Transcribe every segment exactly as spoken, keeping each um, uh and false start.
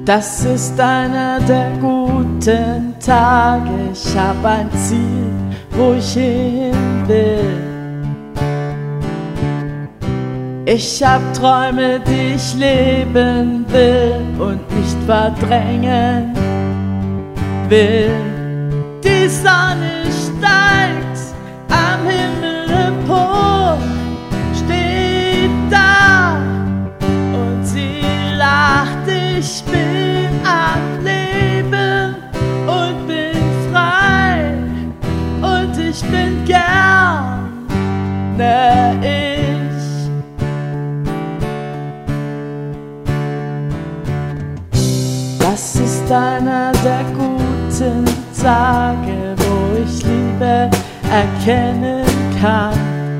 Das ist einer der guten Tage. Ich hab ein Ziel, wo ich hin will. Ich hab Träume, die ich leben will und nicht verdrängen will. Die Sonne steigt am Himmel empor, steht da und sie lacht. Ich bin am Leben und bin frei und ich bin gerne ich. Das ist einer der guten Tage, wo ich Liebe erkennen kann.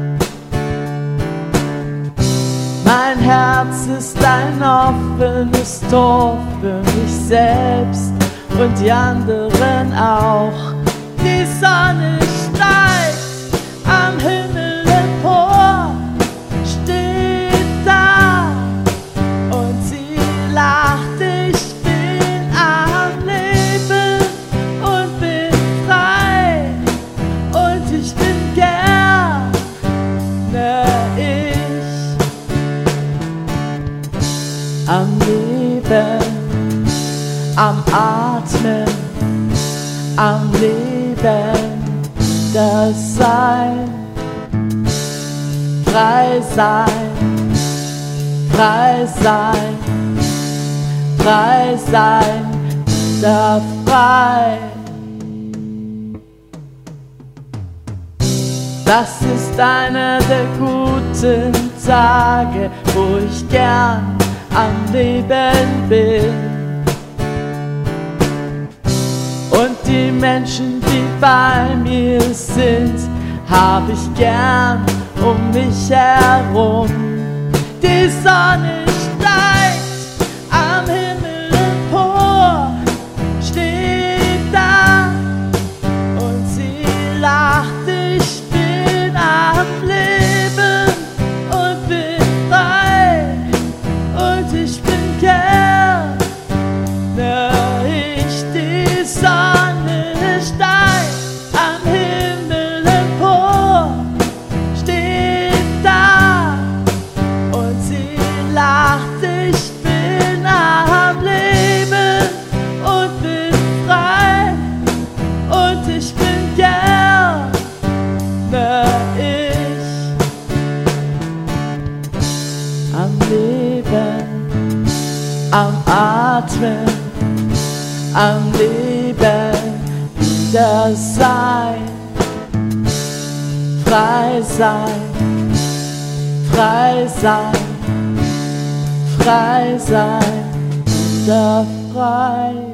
Mein Herz ist ein offenes Tor für mich selbst und die anderen auch. Die Sonne steigt am Himmel empor, steht da und sie lacht. Ich bin am Leben und bin frei und ich bin gerne ich. Am Leben, am Atmen, am Leben, das Sein, frei sein, frei sein, frei sein, da frei. Das ist einer der guten Tage, wo ich gern am Leben bin. Und die Menschen, die bei mir sind, hab ich gern um mich herum. Die Sonne steigt am Himmel empor, steht da und sie lacht. Ich bin am Leben und bin frei und ich bin gerne ich. Die Sonne steigt am Himmel empor, steht da und sie lacht. Ich bin am Leben und bin frei und ich bin gerne ich. Am Leben, am Atmen, am Leben, das Sein, frei sein, frei sein, frei sein, da frei.